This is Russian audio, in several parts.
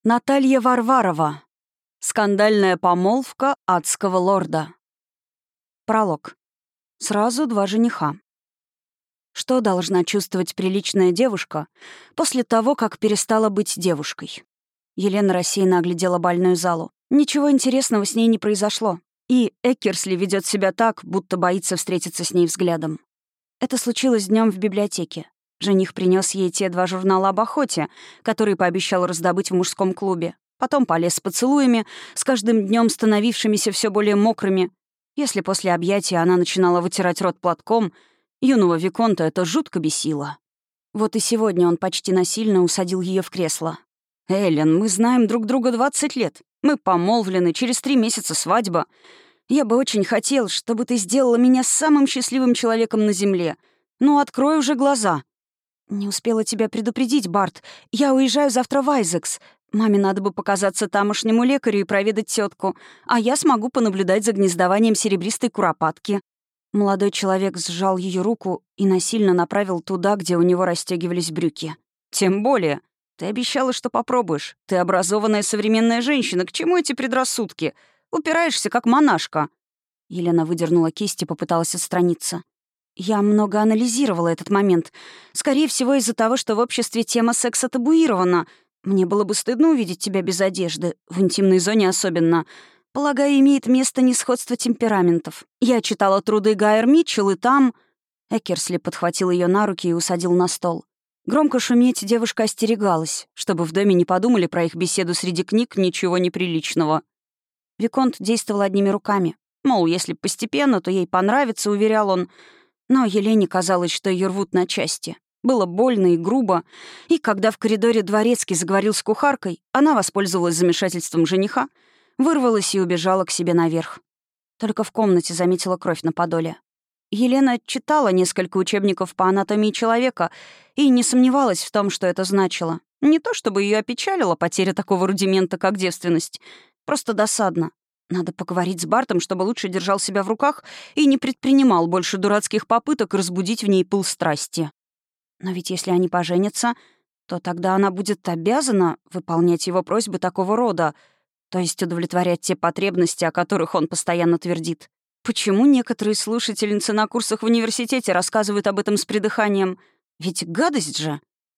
Наталья Варварова. Скандальная помолвка адского лорда. Пролог. Сразу два жениха. Что должна чувствовать приличная девушка после того, как перестала быть девушкой? Елена рассеянно оглядела бальную залу. Ничего интересного с ней не произошло. И Эккерсли ведет себя так, будто боится встретиться с ней взглядом. Это случилось днем в библиотеке. Жених принес ей те два журнала об охоте, которые пообещал раздобыть в мужском клубе. Потом полез с поцелуями, с каждым днем становившимися все более мокрыми. Если после объятия она начинала вытирать рот платком, юного виконта это жутко бесило. Вот и сегодня он почти насильно усадил ее в кресло. «Эллен, мы знаем друг друга 20 лет. Мы помолвлены, через 3 месяца свадьба. Я бы очень хотел, чтобы ты сделала меня самым счастливым человеком на земле. Ну, открой уже глаза». «Не успела тебя предупредить, Барт. Я уезжаю завтра в Айзекс. Маме надо бы показаться тамошнему лекарю и проведать тетку, а я смогу понаблюдать за гнездованием серебристой куропатки». Молодой человек сжал ее руку и насильно направил туда, где у него расстегивались брюки. «Тем более. Ты обещала, что попробуешь. Ты образованная современная женщина. К чему эти предрассудки? Упираешься, как монашка». Елена выдернула кисть и попыталась отстраниться. «Я много анализировала этот момент. Скорее всего, из-за того, что в обществе тема секса табуирована. Мне было бы стыдно увидеть тебя без одежды, в интимной зоне особенно. Полагаю, имеет место несходство темпераментов. Я читала труды Гайер Митчелл, и там...» Эккерсли подхватил ее на руки и усадил на стол. Громко шуметь девушка остерегалась, чтобы в доме не подумали про их беседу среди книг ничего неприличного. Виконт действовал одними руками. Мол, если постепенно, то ей понравится, уверял он. Но Елене казалось, что ее рвут на части. Было больно и грубо. И когда в коридоре дворецкий заговорил с кухаркой, она воспользовалась замешательством жениха, вырвалась и убежала к себе наверх. Только в комнате заметила кровь на подоле. Елена читала несколько учебников по анатомии человека и не сомневалась в том, что это значило. Не то чтобы ее опечалила потеря такого рудимента, как девственность. Просто досадно. Надо поговорить с Бартом, чтобы лучше держал себя в руках и не предпринимал больше дурацких попыток разбудить в ней пыл страсти. Но ведь если они поженятся, то тогда она будет обязана выполнять его просьбы такого рода, то есть удовлетворять те потребности, о которых он постоянно твердит. Почему некоторые слушательницы на курсах в университете рассказывают об этом с придыханием? Ведь гадость же.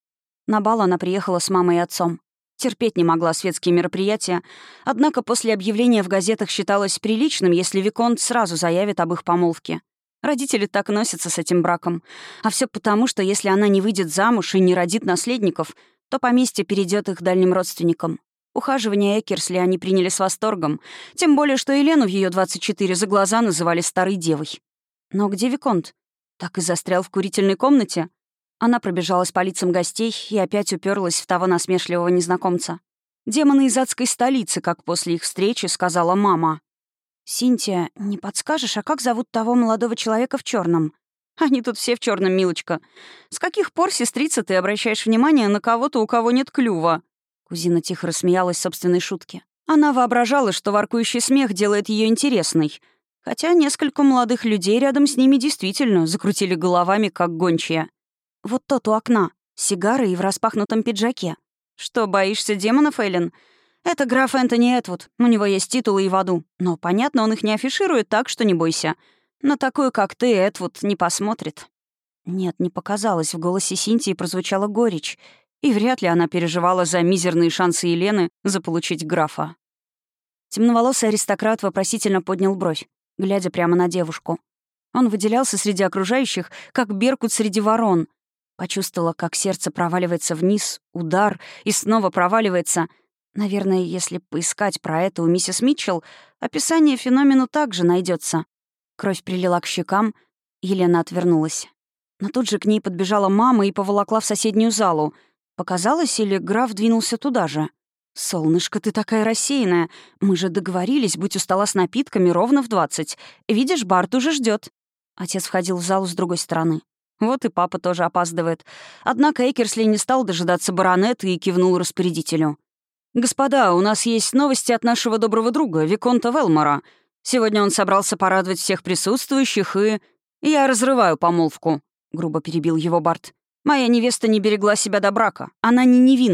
На бал она приехала с мамой и отцом. Терпеть не могла светские мероприятия, однако после объявления в газетах считалось приличным, если виконт сразу заявит об их помолвке. Родители так носятся с этим браком. А все потому, что если она не выйдет замуж и не родит наследников, то поместье перейдет их дальним родственникам. Ухаживание Эккерсли они приняли с восторгом, тем более, что Елену в ее 24 за глаза называли старой девой. Но где виконт? Так и застрял в курительной комнате? Она пробежалась по лицам гостей и опять уперлась в того насмешливого незнакомца. «Демоны из адской столицы», как после их встречи сказала мама. «Синтия, не подскажешь, а как зовут того молодого человека в черном? «Они тут все в черном, милочка. С каких пор, сестрица, ты обращаешь внимание на кого-то, у кого нет клюва?» Кузина тихо рассмеялась собственной шутке. Она воображала, что воркующий смех делает ее интересной. Хотя несколько молодых людей рядом с ними действительно закрутили головами, как гончие. Вот тот у окна, с сигарой и в распахнутом пиджаке. «Что, боишься демонов, Эллен? Это граф Энтони Этвуд. У него есть титулы и в аду. Но, понятно, он их не афиширует, так что не бойся. На такую, как ты, Этвуд не посмотрит». Нет, не показалось, в голосе Синтии прозвучала горечь. И вряд ли она переживала за мизерные шансы Елены заполучить графа. Темноволосый аристократ вопросительно поднял бровь, глядя прямо на девушку. Он выделялся среди окружающих, как беркут среди ворон. Почувствовала, как сердце проваливается вниз, удар, и снова проваливается. Наверное, если поискать про это у миссис Митчелл, описание феномену также найдется. Кровь прилила к щекам, Елена отвернулась. Но тут же к ней подбежала мама и поволокла в соседнюю залу. Показалось, или граф двинулся туда же? «Солнышко, ты такая рассеянная. Мы же договорились быть у стола с напитками ровно в 20. Видишь, Барт уже ждет. Отец входил в залу с другой стороны. Вот и папа тоже опаздывает. Однако Эккерсли не стал дожидаться баронета и кивнул распорядителю. «Господа, у нас есть новости от нашего доброго друга, виконта Велмора. Сегодня он собрался порадовать всех присутствующих, и... Я разрываю помолвку», — грубо перебил его Барт. «Моя невеста не берегла себя до брака. Она не невинна.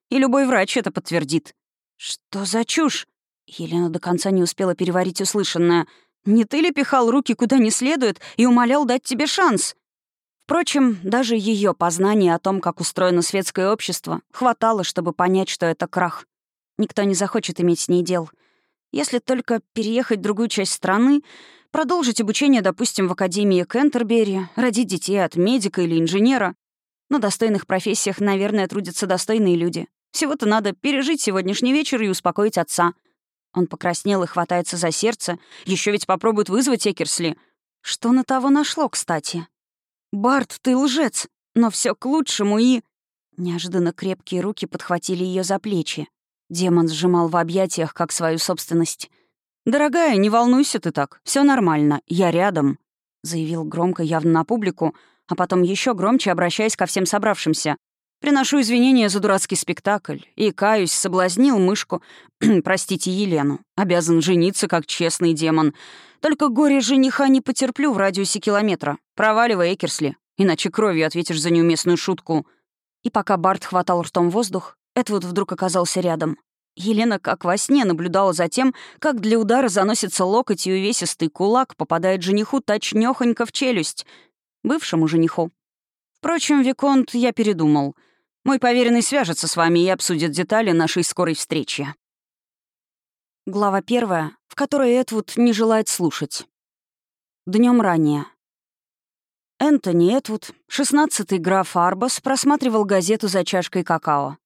И любой врач это подтвердит». «Что за чушь?» Елена до конца не успела переварить услышанное. «Не ты ли пихал руки куда не следует и умолял дать тебе шанс?» Впрочем, даже ее познание о том, как устроено светское общество, хватало, чтобы понять, что это крах. Никто не захочет иметь с ней дел. Если только переехать в другую часть страны, продолжить обучение, допустим, в Академии Кентербери, родить детей от медика или инженера. На достойных профессиях, наверное, трудятся достойные люди. Всего-то надо пережить сегодняшний вечер и успокоить отца. Он покраснел и хватается за сердце. Еще ведь попробует вызвать Экерсли. Что на того нашло, кстати? «Барт, ты лжец! Но все к лучшему и...» Неожиданно крепкие руки подхватили ее за плечи. Демон сжимал в объятиях, как свою собственность. «Дорогая, не волнуйся ты так. Все нормально. Я рядом», — заявил громко, явно на публику, а потом еще громче, обращаясь ко всем собравшимся. «Приношу извинения за дурацкий спектакль и, каюсь, соблазнил мышку, простите, Елену. Обязан жениться, как честный демон. Только горе жениха не потерплю в радиусе километра. Проваливай, Экерсли, иначе кровью ответишь за неуместную шутку». И пока Барт хватал ртом воздух, Эдвуд вдруг оказался рядом. Елена, как во сне, наблюдала за тем, как для удара заносится локоть и увесистый кулак попадает жениху точнёхонько в челюсть. Бывшему жениху. «Впрочем, Виконт, я передумал. Мой поверенный свяжется с вами и обсудит детали нашей скорой встречи». Глава 1, в которой Эдвуд не желает слушать. Днем ранее. Энтони Эдвуд, 16-й граф Арбас, просматривал газету за чашкой какао.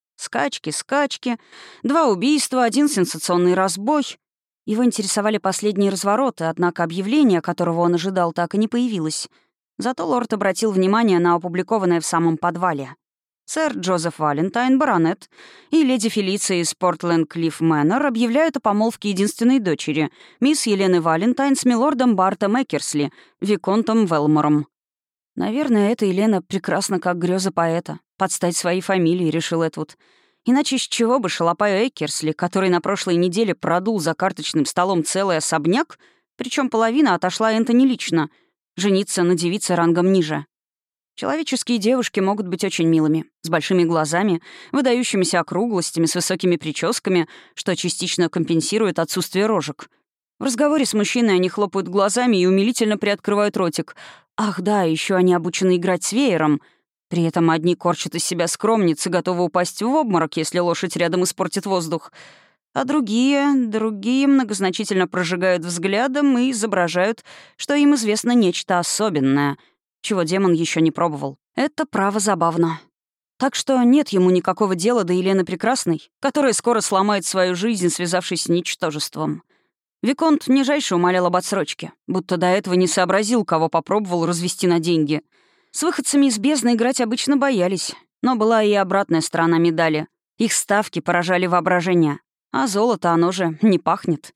Скачки, 2 убийства, 1 сенсационный разбой. Его интересовали последние развороты, однако объявление, которого он ожидал, так и не появилось. Зато лорд обратил внимание на опубликованное в самом подвале. Сэр Джозеф Валентайн, баронет, и леди Фелиция из Портленд-Клифф Мэннер объявляют о помолвке единственной дочери, мисс Елены Валентайн с милордом Бартом Экерсли, виконтом Велмором. Наверное, эта Елена прекрасна как греза поэта. Подстать своей фамилии, решил Эдвуд. Иначе с чего бы шалопаю Экерсли, который на прошлой неделе продул за карточным столом целый особняк, причем половина отошла Энтони лично, жениться на девице рангом ниже. Человеческие девушки могут быть очень милыми, с большими глазами, выдающимися округлостями, с высокими прическами, что частично компенсирует отсутствие рожек. В разговоре с мужчиной они хлопают глазами и умилительно приоткрывают ротик. Ах да, еще они обучены играть с веером. При этом одни корчат из себя скромницы, готовы упасть в обморок, если лошадь рядом испортит воздух. А другие многозначительно прожигают взглядом и изображают, что им известно нечто особенное, чего демон еще не пробовал. Это право забавно. Так что нет ему никакого дела до Елены Прекрасной, которая скоро сломает свою жизнь, связавшись с ничтожеством. Виконт нижайше умолял об отсрочке, будто до этого не сообразил, кого попробовал развести на деньги. С выходцами из бездны играть обычно боялись, но была и обратная сторона медали. Их ставки поражали воображение, а золото оно же не пахнет.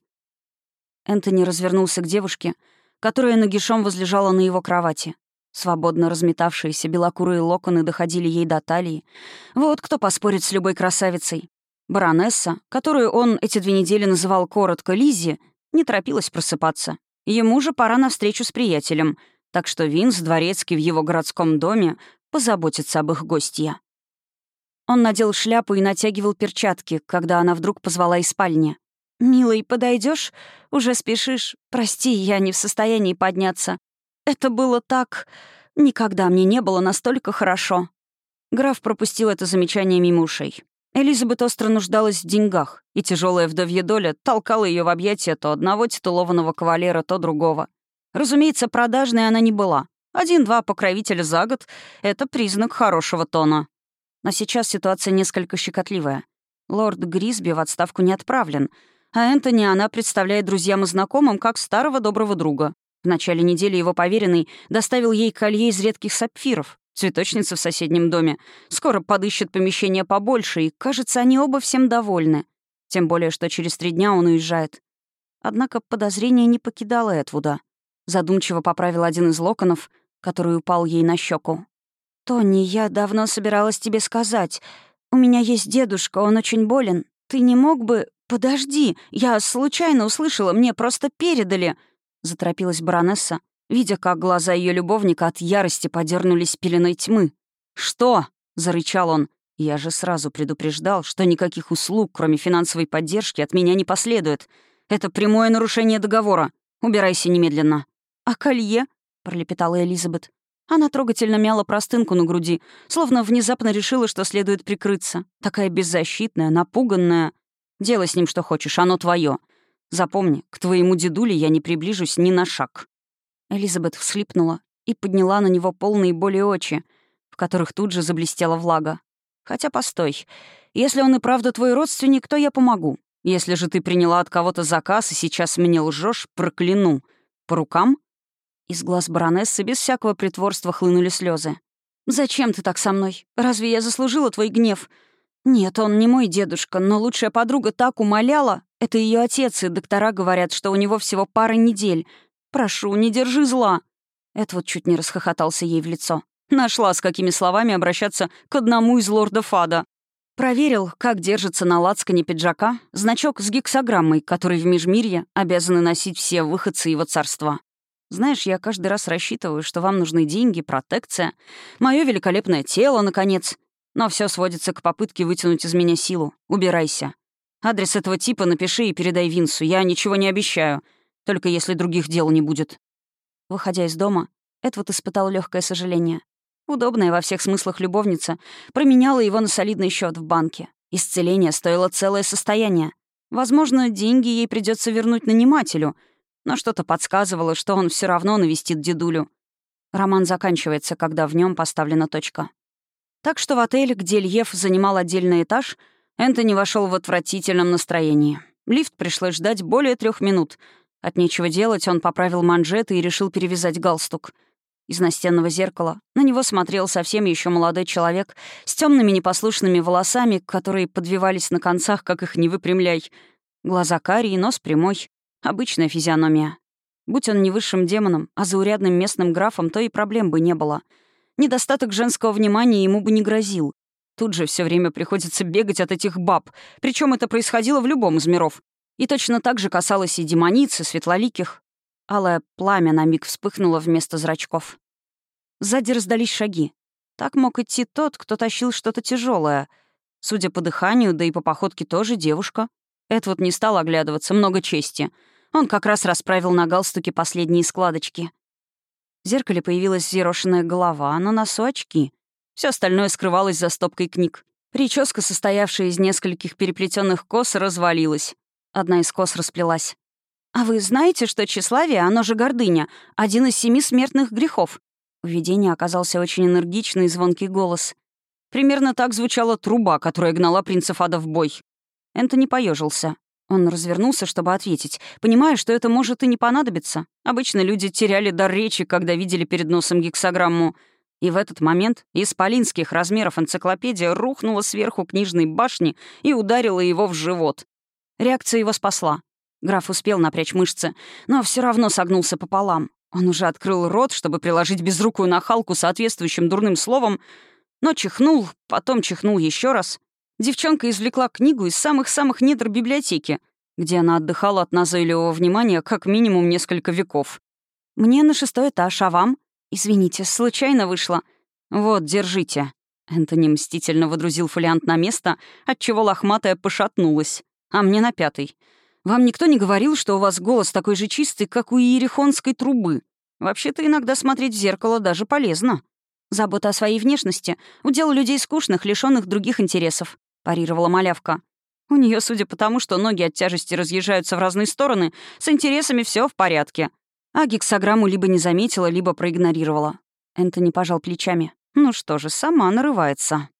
Энтони развернулся к девушке, которая нагишом возлежала на его кровати. Свободно разметавшиеся белокурые локоны доходили ей до талии. Вот кто поспорит с любой красавицей. Баронесса, которую он эти 2 недели называл коротко Лиззи, не торопилась просыпаться. Ему же пора на встречу с приятелем, так что Винс, дворецкий в его городском доме, позаботится об их гостье. Он надел шляпу и натягивал перчатки, когда она вдруг позвала из спальни. «Милый, подойдешь? Уже спешишь? Прости, я не в состоянии подняться. Это было так... Никогда мне не было настолько хорошо». Граф пропустил это замечание мимо ушей. Элизабет остро нуждалась в деньгах, и тяжелая вдовья доля толкала ее в объятия то одного титулованного кавалера, то другого. Разумеется, продажной она не была. 1-2 покровителя за год — это признак хорошего тона. Но сейчас ситуация несколько щекотливая. Лорд Грисби в отставку не отправлен, а Энтони она представляет друзьям и знакомым как старого доброго друга. В начале недели его поверенный доставил ей колье из редких сапфиров. Цветочница в соседнем доме скоро подыщет помещение побольше, и, кажется, они оба всем довольны. Тем более, что через 3 дня он уезжает. Однако подозрение не покидало Эдвуда. Задумчиво поправил один из локонов, который упал ей на щеку. «Тони, я давно собиралась тебе сказать. У меня есть дедушка, он очень болен. Ты не мог бы... Подожди, я случайно услышала, мне просто передали...» Заторопилась баронесса, видя, как глаза ее любовника от ярости подернулись пеленой тьмы. «Что?» — зарычал он. «Я же сразу предупреждал, что никаких услуг, кроме финансовой поддержки, от меня не последует. Это прямое нарушение договора. Убирайся немедленно». «А колье?» — пролепетала Элизабет. Она трогательно мяла простынку на груди, словно внезапно решила, что следует прикрыться. Такая беззащитная, напуганная. «Делай с ним что хочешь, оно твое. Запомни, к твоему дедуле я не приближусь ни на шаг». Элизабет всхлипнула и подняла на него полные боли очи, в которых тут же заблестела влага. «Хотя постой. Если он и правда твой родственник, то я помогу. Если же ты приняла от кого-то заказ и сейчас мне лжешь, прокляну. По рукам?» Из глаз баронессы без всякого притворства хлынули слезы. «Зачем ты так со мной? Разве я заслужила твой гнев? Нет, он не мой дедушка, но лучшая подруга так умоляла. Это ее отец, и доктора говорят, что у него всего пара недель. Прошу, не держи зла». Эдвард чуть не расхохотался ей в лицо. Нашла, с какими словами обращаться к одному из лордов ада. Проверил, как держится на лацкане пиджака значок с гексаграммой, который в Межмирье обязаны носить все выходцы его царства. Знаешь, я каждый раз рассчитываю, что вам нужны деньги, протекция, мое великолепное тело, наконец. Но все сводится к попытке вытянуть из меня силу. Убирайся. Адрес этого типа напиши и передай Винсу. Я ничего не обещаю, только если других дел не будет». Выходя из дома, Эдвард испытал легкое сожаление. Удобная во всех смыслах любовница променяла его на солидный счет в банке. Исцеление стоило целое состояние. Возможно, деньги ей придется вернуть нанимателю, но что-то подсказывало, что он все равно навестит дедулю. Роман заканчивается, когда в нем поставлена точка. Так что в отель, где Льев занимал отдельный этаж, Энтони вошел в отвратительном настроении. Лифт пришлось ждать более 3 минут. От нечего делать он поправил манжеты и решил перевязать галстук. Из настенного зеркала на него смотрел совсем еще молодой человек с темными непослушными волосами, которые подвивались на концах, как их не выпрямляй. Глаза карие, нос прямой. Обычная физиономия. Будь он не высшим демоном, а заурядным местным графом, то и проблем бы не было. Недостаток женского внимания ему бы не грозил. Тут же все время приходится бегать от этих баб, причем это происходило в любом из миров. И точно так же касалось и демониц, и светлоликих. Алое пламя на миг вспыхнуло вместо зрачков. Сзади раздались шаги. Так мог идти тот, кто тащил что-то тяжелое. Судя по дыханию, да и по походке тоже девушка. Эдвард не стал оглядываться, много чести. Он как раз расправил на галстуке последние складочки. В зеркале появилась взъерошенная голова, а на носу очки. Все остальное скрывалось за стопкой книг. Прическа, состоявшая из нескольких переплетенных кос, развалилась. Одна из кос расплелась. «А вы знаете, что тщеславие, оно же гордыня, один из 7 смертных грехов?» У видения оказался очень энергичный и звонкий голос. Примерно так звучала труба, которая гнала принцев ада в бой. Энтони поежился. Он развернулся, чтобы ответить, понимая, что это может и не понадобиться. Обычно люди теряли дар речи, когда видели перед носом гексаграмму. И в этот момент исполинских размеров энциклопедия рухнула сверху книжной башни и ударила его в живот. Реакция его спасла. Граф успел напрячь мышцы, но все равно согнулся пополам. Он уже открыл рот, чтобы приложить безрукую нахалку соответствующим дурным словом, но чихнул, потом чихнул еще раз. Девчонка извлекла книгу из самых-самых недр библиотеки, где она отдыхала от назойливого внимания как минимум несколько веков. «Мне на 6-й этаж, а вам? Извините, случайно вышло». «Вот, держите». Энтони мстительно водрузил фолиант на место, отчего лохматая пошатнулась. «А мне на 5-й. Вам никто не говорил, что у вас голос такой же чистый, как у иерихонской трубы? Вообще-то иногда смотреть в зеркало даже полезно. Забота о своей внешности — удел людей скучных, лишённых других интересов», — парировала малявка. У нее, судя по тому, что ноги от тяжести разъезжаются в разные стороны, с интересами все в порядке. А гексаграмму либо не заметила, либо проигнорировала. Энтони пожал плечами. Ну что же, сама нарывается.